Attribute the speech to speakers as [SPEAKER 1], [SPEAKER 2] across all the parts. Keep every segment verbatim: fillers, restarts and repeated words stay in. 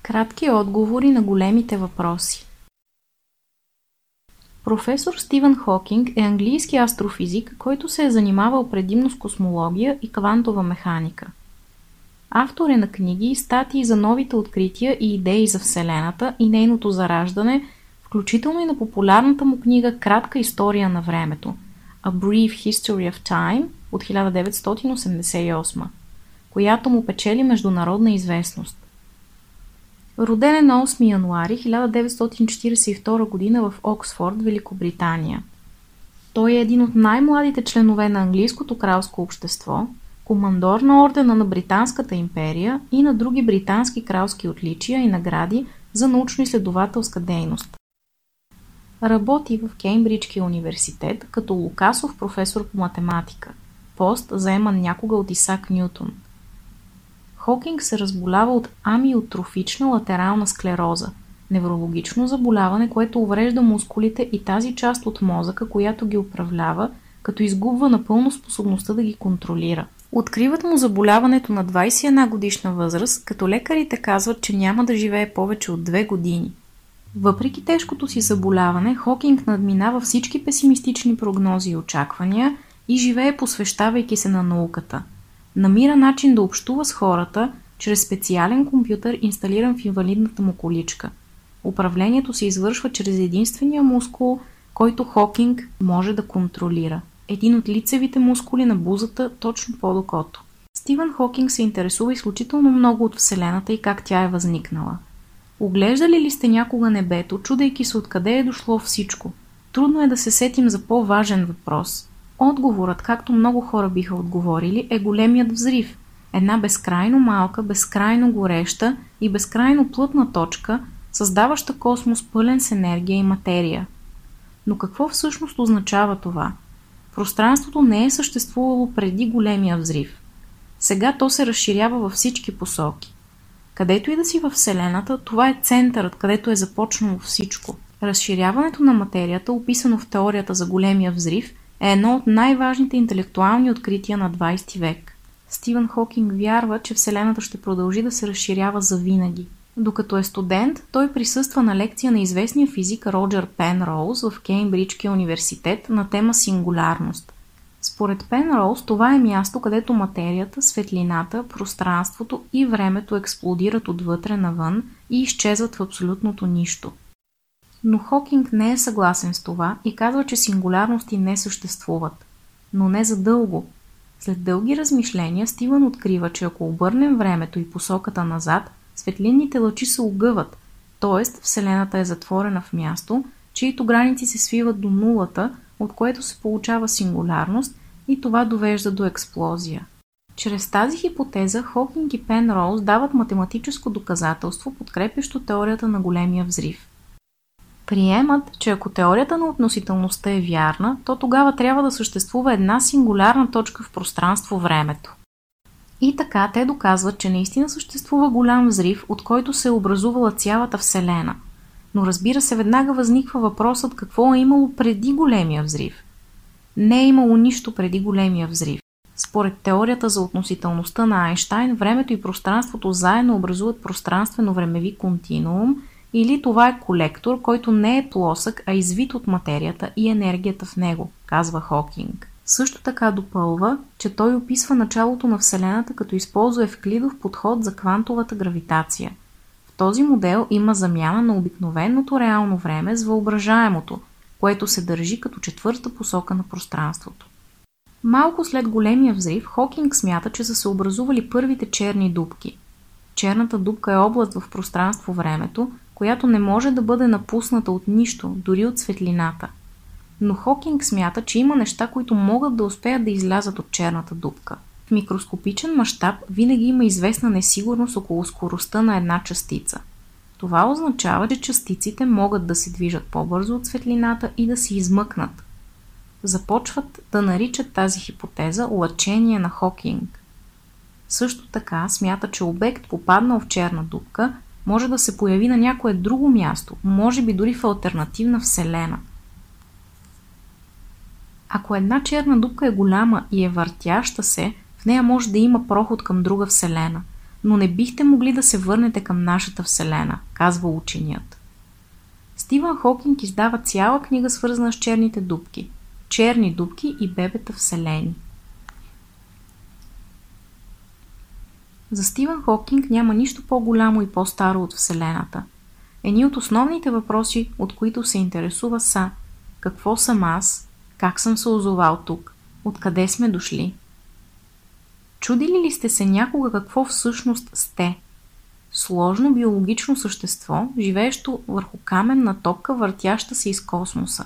[SPEAKER 1] Кратки отговори на големите въпроси. Професор Стивън Хокинг е английски астрофизик, който се е занимавал предимно с космология и квантова механика. Автор е на книги и статии за новите открития и идеи за Вселената и нейното зараждане, включително и на популярната му книга "Кратка история на времето" A Brief History of Time от хиляда деветстотин осемдесет и осма, която му печели международна известност. Роден е на осми януари хиляда деветстотин четиридесет и втора година в Оксфорд, Великобритания. Той е един от най-младите членове на английското кралско общество, командор на ордена на Британската империя и на други британски кралски отличия и награди за научно-изследователска дейност. Работи в Кеймбриджския университет като Лукасов професор по математика, пост заеман някога от Исак Нютон. Хокинг се разболява от амиотрофична латерална склероза, неврологично заболяване, което уврежда мускулите и тази част от мозъка, която ги управлява, като изгубва напълно способността да ги контролира. Откриват му заболяването на двадесет и една годишна възраст, като лекарите казват, че няма да живее повече от две години. Въпреки тежкото си заболяване, Хокинг надминава всички песимистични прогнози и очаквания и живее посвещавайки се на науката. Намира начин да общува с хората чрез специален компютър, инсталиран в инвалидната му количка. Управлението се извършва чрез единствения мускул, който Хокинг може да контролира. Един от лицевите мускули на бузата, точно под окото. Стивън Хокинг се интересува изключително много от Вселената и как тя е възникнала. Оглеждали ли сте някога небето, чудейки се откъде е дошло всичко? Трудно е да се сетим за по-важен въпрос. Отговорът, както много хора биха отговорили, е големият взрив. Една безкрайно малка, безкрайно гореща и безкрайно плътна точка, създаваща космос пълен с енергия и материя. Но какво всъщност означава това? Пространството не е съществувало преди големия взрив. Сега то се разширява във всички посоки. Където и да си във Вселената, това е центърът, където е започнало всичко. Разширяването на материята, описано в теорията за големия взрив, е едно от най-важните интелектуални открития на двадесети век. Стивън Хокинг вярва, че Вселената ще продължи да се разширява завинаги. Докато е студент, той присъства на лекция на известния физик Роджер Пенроуз в Кеймбриджския университет на тема сингулярност. Според Пенроуз, това е място, където материята, светлината, пространството и времето експлодират отвътре навън и изчезват в абсолютното нищо. Но Хокинг не е съгласен с това и казва, че сингулярности не съществуват. Но не за дълго. След дълги размишления Стивън открива, че ако обърнем времето и посоката назад, светлинните лъчи се огъват, т.е. Вселената е затворена в място, чието граници се свиват до нулата, от което се получава сингулярност и това довежда до експлозия. Чрез тази хипотеза Хокинг и Пенроуз дават математическо доказателство, подкрепящо теорията на големия взрив. Приемат, че ако теорията на относителността е вярна, то тогава трябва да съществува една сингулярна точка в пространство-времето. И така те доказват, че наистина съществува голям взрив, от който се е образувала цялата Вселена. Но разбира се, веднага възниква въпросът какво е имало преди големия взрив. Не е имало нищо преди големия взрив. Според теорията за относителността на Айнщайн, времето и пространството заедно образуват пространствено-времеви континуум, или това е колектор, който не е плосък, а извит от материята и енергията в него, казва Хокинг. Също така допълва, че той описва началото на Вселената, като използва евклидов подход за квантовата гравитация. В този модел има замяна на обикновеното реално време с въображаемото, което се държи като четвърта посока на пространството. Малко след големия взрив, Хокинг смята, че са се образували първите черни дупки. Черната дупка е област в пространство-времето, която не може да бъде напусната от нищо, дори от светлината. Но Хокинг смята, че има неща, които могат да успеят да излязат от черната дупка. В микроскопичен мащаб винаги има известна несигурност около скоростта на една частица. Това означава, че частиците могат да се движат по-бързо от светлината и да се измъкнат. Започват да наричат тази хипотеза лъчение на Хокинг. Също така смята, че обект, попаднал в черна дупка, може да се появи на някое друго място, може би дори в алтернативна вселена. Ако една черна дупка е голяма и е въртяща се, в нея може да има проход към друга вселена. но не бихте могли да се върнете към нашата Вселена, казва ученият. Стивън Хокинг издава цяла книга, свързана с черните дупки. Черни дупки и бебета вселени. За Стивън Хокинг няма нищо по-голямо и по-старо от Вселената. Едни от основните въпроси, от които се интересува, са: какво съм аз, как съм се озовал тук, откъде сме дошли? Чудили ли сте се някога какво всъщност сте? Сложно биологично същество, живеещо върху каменна топка, въртяща се из космоса.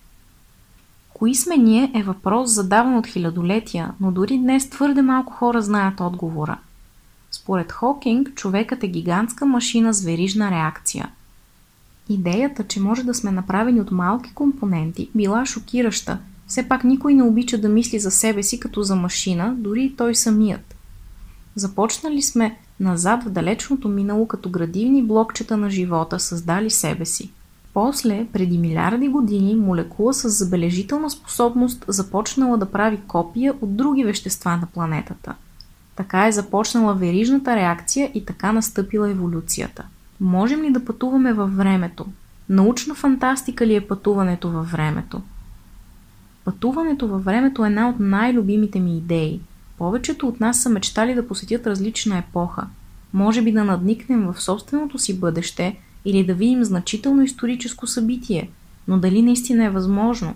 [SPEAKER 1] Кои сме ние е въпрос, задаван от хилядолетия, но дори днес твърде малко хора знаят отговора. Според Хокинг, човекът е гигантска машина с верижна реакция. Идеята, че може да сме направени от малки компоненти, била шокираща. Все пак никой не обича да мисли за себе си като за машина, дори и той самият. Започнали сме назад в далечното минало като градивни блокчета на живота, създали себе си. После, преди милиарди години, молекула с забележителна способност започнала да прави копия от други вещества на планетата. Така е започнала верижната реакция и така настъпила еволюцията. Можем ли да пътуваме във времето? Научна фантастика ли е пътуването във времето? Пътуването във времето е една от най-любимите ми идеи. Повечето от нас са мечтали да посетят различна епоха. Може би да надникнем в собственото си бъдеще или да видим значително историческо събитие, но дали наистина е възможно?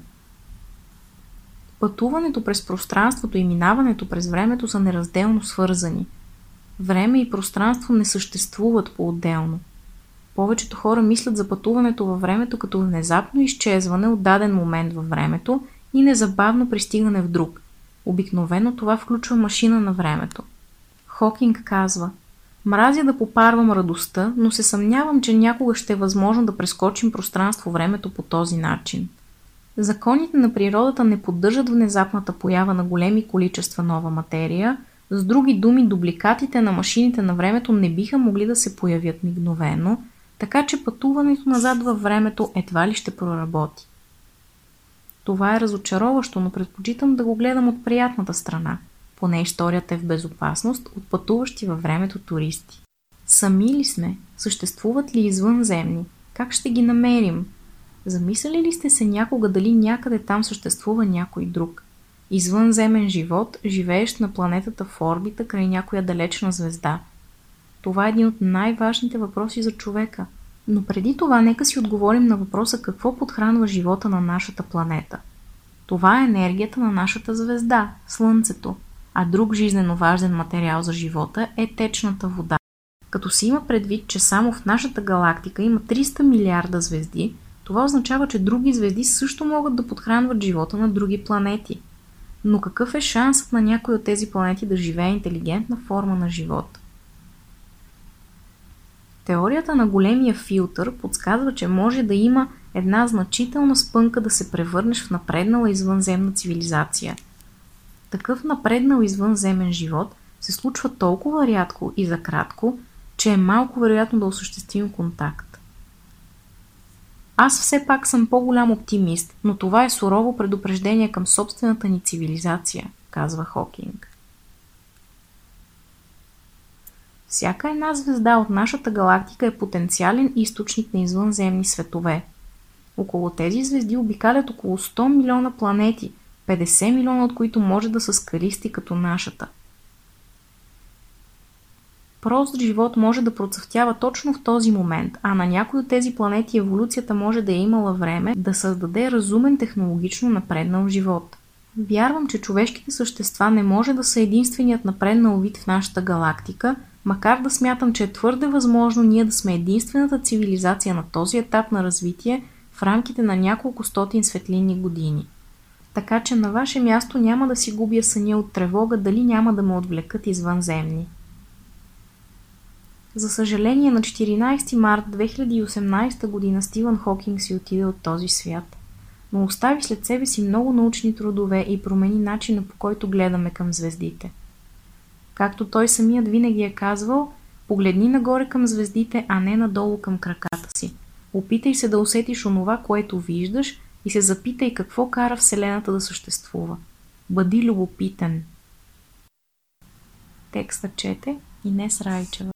[SPEAKER 1] Пътуването през пространството и минаването през времето са неразделно свързани. Време и пространство не съществуват по-отделно. Повечето хора мислят за пътуването във времето като внезапно изчезване от даден момент във времето и незабавно пристигане в друг. Обикновено това включва машина на времето. Хокинг казва: мразя да попарвам радостта, но се съмнявам, че някога ще е възможно да прескочим пространство-времето по този начин. Законите на природата не поддържат внезапната поява на големи количества нова материя. С други думи, дубликатите на машините на времето не биха могли да се появят мигновено, така че пътуването назад във времето едва ли ще проработи. Това е разочароващо, но предпочитам да го гледам от приятната страна. Поне историята е в безопасност от пътуващи във времето туристи. Сами ли сме? Съществуват ли извънземни? Как ще ги намерим? Замисляли ли сте се някога дали някъде там съществува някой друг? Извънземен живот, живеещ на планетата в орбита край някоя далечна звезда. Това е един от най-важните въпроси за човека. Но преди това нека си отговорим на въпроса какво подхранва живота на нашата планета. Това е енергията на нашата звезда, Слънцето, а друг жизнено важен материал за живота е течната вода. Като се има предвид, че само в нашата галактика има триста милиарда звезди, това означава, че други звезди също могат да подхранват живота на други планети. Но какъв е шансът на някой от тези планети да живее интелигентна форма на живот? Теорията на големия филтър подсказва, че може да има една значителна спънка да се превърнеш в напреднала извънземна цивилизация. Такъв напреднал извънземен живот се случва толкова рядко и за кратко, че е малко вероятно да осъществим контакт. Аз все пак съм по-голям оптимист, но това е сурово предупреждение към собствената ни цивилизация, казва Хокинг. Всяка една звезда от нашата галактика е потенциален източник на извънземни светове. Около тези звезди обикалят около сто милиона планети, петдесет милиона от които може да са скалисти като нашата. Прост живот може да процъфтява точно в този момент, а на някои от тези планети еволюцията може да е имала време да създаде разумен технологично напреднал живот. Вярвам, че човешките същества не може да са единственият напреднал вид в нашата галактика, макар да смятам, че е твърде възможно ние да сме единствената цивилизация на този етап на развитие в рамките на няколко стотин светлинни години. Така че на ваше място няма да си губя съня от тревога дали няма да ме отвлекат извънземни. За съжаление, на четиринайсети март две хиляди и осемнайсета година Стивън Хокинг си отиде от този свят, но остави след себе си много научни трудове и промени начина, по който гледаме към звездите. Както той самият винаги е казвал, погледни нагоре към звездите, а не надолу към краката си. Опитай се да усетиш онова, което виждаш, и се запитай какво кара Вселената да съществува. Бъди любопитен. Текста чете Инес Райчева.